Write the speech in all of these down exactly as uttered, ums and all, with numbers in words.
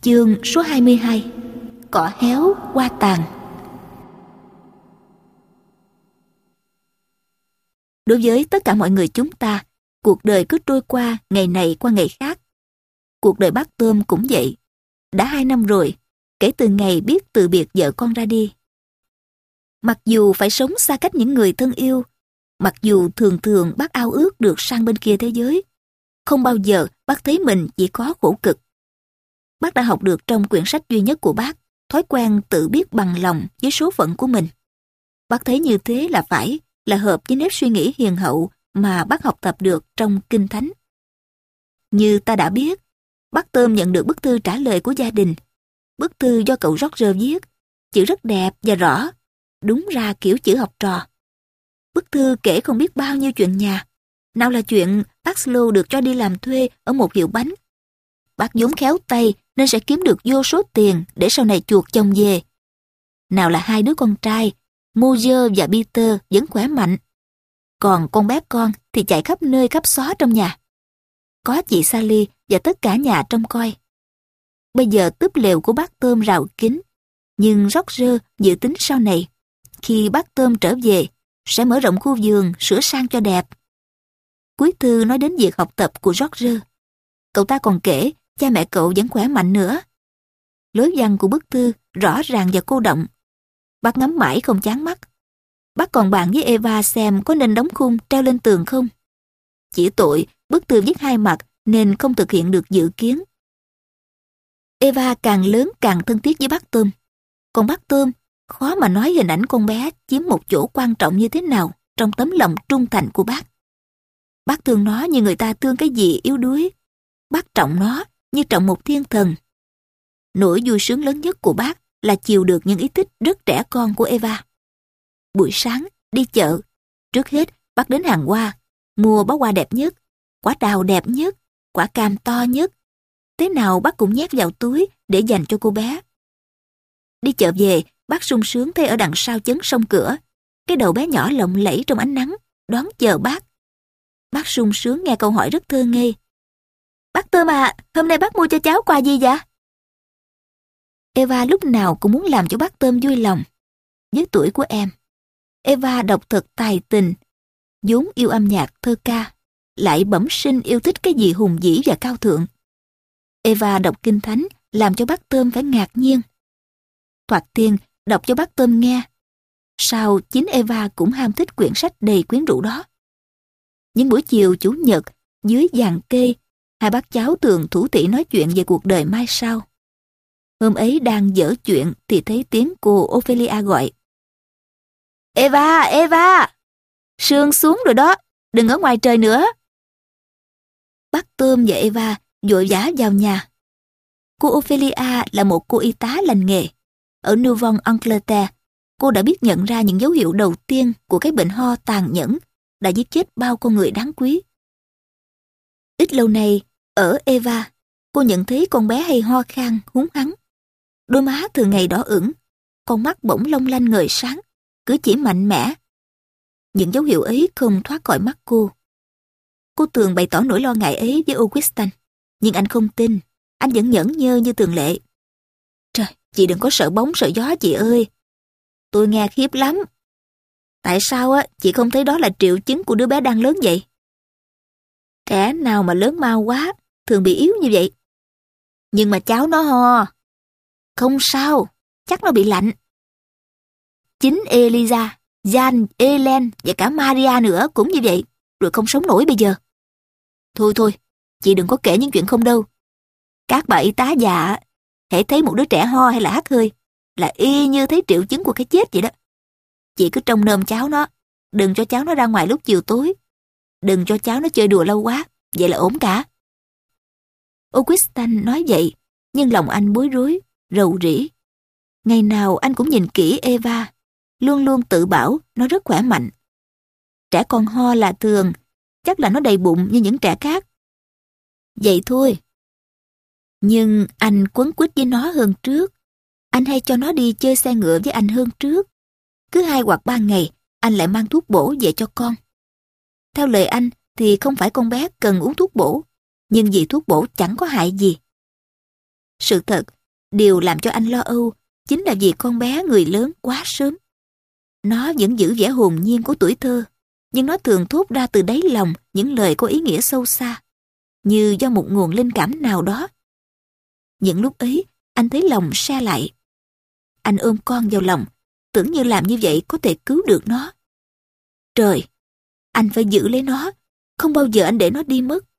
Chương số hai mươi hai. Cỏ héo hoa tàn. Đối với tất cả mọi người chúng ta, cuộc đời cứ trôi qua ngày này qua ngày khác. Cuộc đời bác Tôm cũng vậy. Đã hai năm rồi, kể từ ngày biết từ biệt vợ con ra đi. Mặc dù phải sống xa cách những người thân yêu, mặc dù thường thường bác ao ước được sang bên kia thế giới, không bao giờ bác thấy mình chỉ có khổ cực. Bác đã học được trong quyển sách duy nhất của bác, thói quen tự biết bằng lòng với số phận của mình. Bác thấy như thế là phải, là hợp với nếp suy nghĩ hiền hậu mà bác học tập được trong Kinh Thánh. Như ta đã biết, bác Tôm nhận được bức thư trả lời của gia đình. Bức thư do cậu Roger viết, chữ rất đẹp và rõ, đúng ra kiểu chữ học trò. Bức thư kể không biết bao nhiêu chuyện nhà. Nào là chuyện bác Slow được cho đi làm thuê ở một hiệu bánh. Bác vốn khéo tay nên sẽ kiếm được vô số tiền để sau này chuộc chồng về. Nào là hai đứa con trai, Moses và Peter vẫn khỏe mạnh. Còn con bé con thì chạy khắp nơi khắp xó trong nhà. Có chị Sally và tất cả nhà trông coi. Bây giờ túp lều của bác Tôm rào kín. Nhưng Roger dự tính sau này, khi bác Tôm trở về, sẽ mở rộng khu vườn, sửa sang cho đẹp. Cuối thư nói đến việc học tập của Roger. Cậu ta còn kể cha mẹ cậu vẫn khỏe mạnh nữa. Lối văn của bức thư rõ ràng và cô động. Bác ngắm mãi không chán mắt. Bác còn bàn với Eva xem có nên đóng khung treo lên tường không. Chỉ tội bức thư viết hai mặt nên không thực hiện được dự kiến. Eva càng lớn càng thân thiết với bác Tôm. Còn bác Tôm khó mà nói hình ảnh con bé chiếm một chỗ quan trọng như thế nào trong tấm lòng trung thành của bác. Bác thương nó như người ta thương cái gì yếu đuối. Bác trọng nó như trọng một thiên thần. Nỗi vui sướng lớn nhất của bác là chiều được những ý thích rất trẻ con của Eva. Buổi sáng, đi chợ. Trước hết, bác đến hàng hoa, mua bó hoa đẹp nhất, quả đào đẹp nhất, quả cam to nhất. Thế nào bác cũng nhét vào túi để dành cho cô bé. Đi chợ về, bác sung sướng thấy ở đằng sau chấn sông cửa, cái đầu bé nhỏ lộng lẫy trong ánh nắng, đón chờ bác. Bác sung sướng nghe câu hỏi rất thơ ngây. Bác Tôm à, hôm nay bác mua cho cháu quà gì vậy? Eva lúc nào cũng muốn làm cho bác Tôm vui lòng. Với tuổi của em, Eva đọc thật tài tình, vốn yêu âm nhạc thơ ca, lại bẩm sinh yêu thích cái gì hùng vĩ và cao thượng. Eva đọc Kinh Thánh làm cho bác Tôm phải ngạc nhiên. Thoạt tiên đọc cho bác Tôm nghe. Sau chính Eva cũng ham thích quyển sách đầy quyến rũ đó. Những buổi chiều chủ nhật dưới giàn cây, hai bác cháu thường thủ thỉ nói chuyện về cuộc đời mai sau. Hôm ấy đang dở chuyện thì thấy tiếng cô Ophelia gọi. Eva, Eva! Sương xuống rồi đó, đừng ở ngoài trời nữa. Bác Tôm và Eva vội vã vào nhà. Cô Ophelia là một cô y tá lành nghề. Ở Nouvelle-Angleterre, cô đã biết nhận ra những dấu hiệu đầu tiên của cái bệnh ho tàn nhẫn đã giết chết bao con người đáng quý. Ít lâu nay, ở Eva, cô nhận thấy con bé hay ho khan, húng hắng. Đôi má thường ngày đỏ ửng, con mắt bỗng long lanh ngời sáng, cử chỉ mạnh mẽ. Những dấu hiệu ấy không thoát khỏi mắt cô. Cô thường bày tỏ nỗi lo ngại ấy với Augustin, nhưng anh không tin, anh vẫn nhẫn nhơ như thường lệ. Trời, chị đừng có sợ bóng sợ gió chị ơi. Tôi nghe khiếp lắm. Tại sao á chị không thấy đó là triệu chứng của đứa bé đang lớn vậy? Trẻ nào mà lớn mau quá, thường bị yếu như vậy. Nhưng mà cháu nó ho. Không sao, chắc nó bị lạnh. Chính Eliza, Jan, Ellen và cả Maria nữa cũng như vậy, rồi không sống nổi bây giờ. Thôi thôi, chị đừng có kể những chuyện không đâu. Các bà y tá già, hễ thấy một đứa trẻ ho hay là hắt hơi, là y như thấy triệu chứng của cái chết vậy đó. Chị cứ trông nom cháu nó, đừng cho cháu nó ra ngoài lúc chiều tối. Đừng cho cháu nó chơi đùa lâu quá, vậy là ổn cả. Augustin nói vậy, nhưng lòng anh bối rối, rầu rĩ. Ngày nào anh cũng nhìn kỹ Eva, luôn luôn tự bảo nó rất khỏe mạnh. Trẻ con ho là thường, chắc là nó đầy bụng như những trẻ khác. Vậy thôi. Nhưng anh quấn quýt với nó hơn trước. Anh hay cho nó đi chơi xe ngựa với anh hơn trước. Cứ hai hoặc ba ngày, anh lại mang thuốc bổ về cho con. Theo lời anh thì không phải con bé cần uống thuốc bổ, nhưng vì thuốc bổ chẳng có hại gì. Sự thật, điều làm cho anh lo âu chính là vì con bé người lớn quá sớm. Nó vẫn giữ vẻ hồn nhiên của tuổi thơ, nhưng nó thường thốt ra từ đáy lòng những lời có ý nghĩa sâu xa, như do một nguồn linh cảm nào đó. Những lúc ấy, anh thấy lòng se lại. Anh ôm con vào lòng, tưởng như làm như vậy có thể cứu được nó. Trời, anh phải giữ lấy nó, không bao giờ anh để nó đi mất.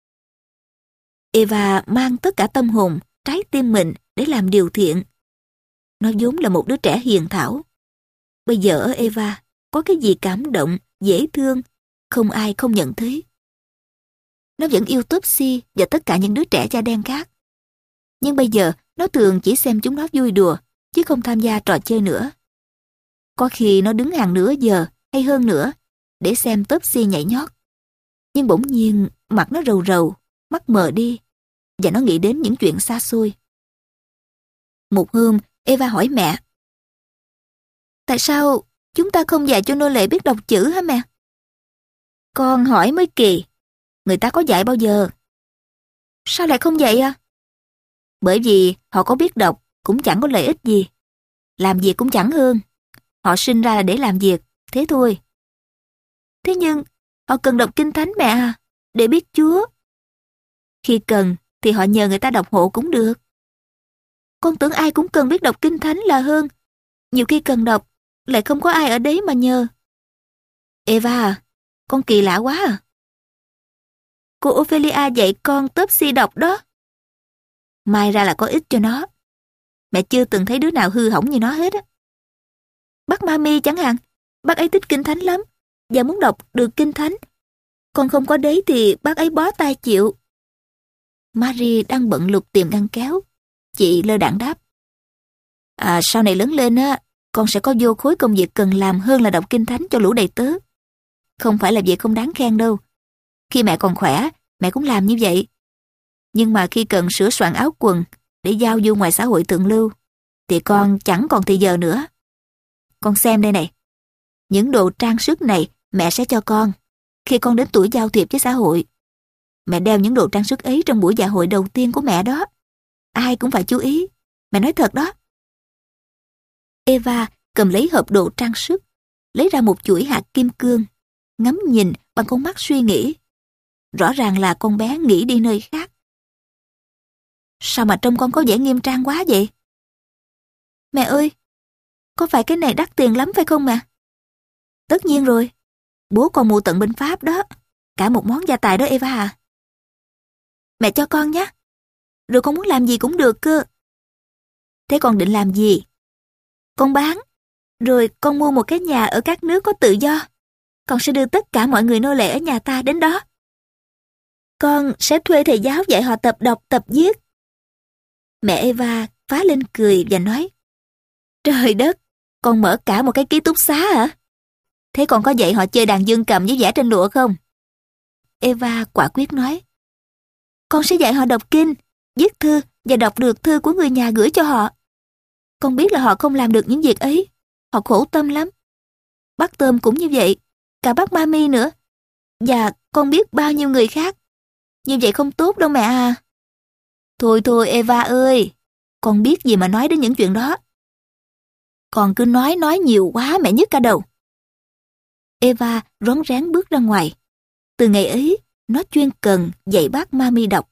Eva mang tất cả tâm hồn, trái tim mình để làm điều thiện. Nó vốn là một đứa trẻ hiền thảo. Bây giờ ở Eva có cái gì cảm động, dễ thương, không ai không nhận thấy. Nó vẫn yêu Topsy và tất cả những đứa trẻ da đen khác. Nhưng bây giờ nó thường chỉ xem chúng nó vui đùa, chứ không tham gia trò chơi nữa. Có khi nó đứng hàng nửa giờ hay hơn nữa để xem Topsy nhảy nhót. Nhưng bỗng nhiên mặt nó rầu rầu, mắt mờ đi, và nó nghĩ đến những chuyện xa xôi. Một hôm, Eva hỏi mẹ: tại sao chúng ta không dạy cho nô lệ biết đọc chữ hả mẹ? Con hỏi mới kỳ, người ta có dạy bao giờ? Sao lại không dạy à? Bởi vì họ có biết đọc cũng chẳng có lợi ích gì, làm việc cũng chẳng hơn. Họ sinh ra là để làm việc, thế thôi. Thế nhưng họ cần đọc kinh thánh mẹ à, để biết Chúa. Khi cần thì họ nhờ người ta đọc hộ cũng được. Con tưởng ai cũng cần biết đọc kinh thánh là hơn. Nhiều khi cần đọc, lại không có ai ở đấy mà nhờ. Eva à, con kỳ lạ quá à. Cô Ophelia dạy con Topsy đọc đó. May ra là có ích cho nó. Mẹ chưa từng thấy đứa nào hư hỏng như nó hết á. Bác Mami chẳng hạn, bác ấy thích kinh thánh lắm và muốn đọc được kinh thánh. Con không có đấy thì bác ấy bó tay chịu. Marie đang bận lục tìm ngăn kéo. Chị lơ đãng đáp: À, sau này lớn lên á, con sẽ có vô khối công việc cần làm hơn là đọc kinh thánh cho lũ đầy tớ. Không phải là việc không đáng khen đâu. Khi mẹ còn khỏe, mẹ cũng làm như vậy. Nhưng mà khi cần sửa soạn áo quần để giao du ngoài xã hội thượng lưu, thì con chẳng còn thì giờ nữa. Con xem đây này. Những đồ trang sức này mẹ sẽ cho con khi con đến tuổi giao thiệp với xã hội. Mẹ đeo những đồ trang sức ấy trong buổi dạ hội đầu tiên của mẹ đó. Ai cũng phải chú ý. Mẹ nói thật đó. Eva cầm lấy hộp đồ trang sức, lấy ra một chuỗi hạt kim cương, ngắm nhìn bằng con mắt suy nghĩ. Rõ ràng là con bé nghĩ đi nơi khác. Sao mà trông con có vẻ nghiêm trang quá vậy? Mẹ ơi, có phải cái này đắt tiền lắm phải không mẹ? Tất nhiên rồi. Bố con mua tận bên Pháp đó. Cả một món gia tài đó Eva à. Mẹ cho con nhé. Rồi con muốn làm gì cũng được cơ. Thế con định làm gì? Con bán. Rồi con mua một cái nhà ở các nước có tự do. Con sẽ đưa tất cả mọi người nô lệ ở nhà ta đến đó. Con sẽ thuê thầy giáo dạy họ tập đọc, tập viết. Mẹ Eva phá lên cười và nói: Trời đất, con mở cả một cái ký túc xá hả? Thế con có dạy họ chơi đàn dương cầm với vẽ trên lụa không? Eva quả quyết nói: Con sẽ dạy họ đọc kinh, viết thư và đọc được thư của người nhà gửi cho họ. Con biết là họ không làm được những việc ấy. Họ khổ tâm lắm. Bác Tôm cũng như vậy, cả bác Mami nữa. Và con biết bao nhiêu người khác. Như vậy không tốt đâu mẹ à. Thôi thôi Eva ơi, con biết gì mà nói đến những chuyện đó. Con cứ nói nói nhiều quá mẹ nhức cả đầu. Eva rón rén bước ra ngoài. Từ ngày ấy, nó chuyên cần dạy bác Mami đọc.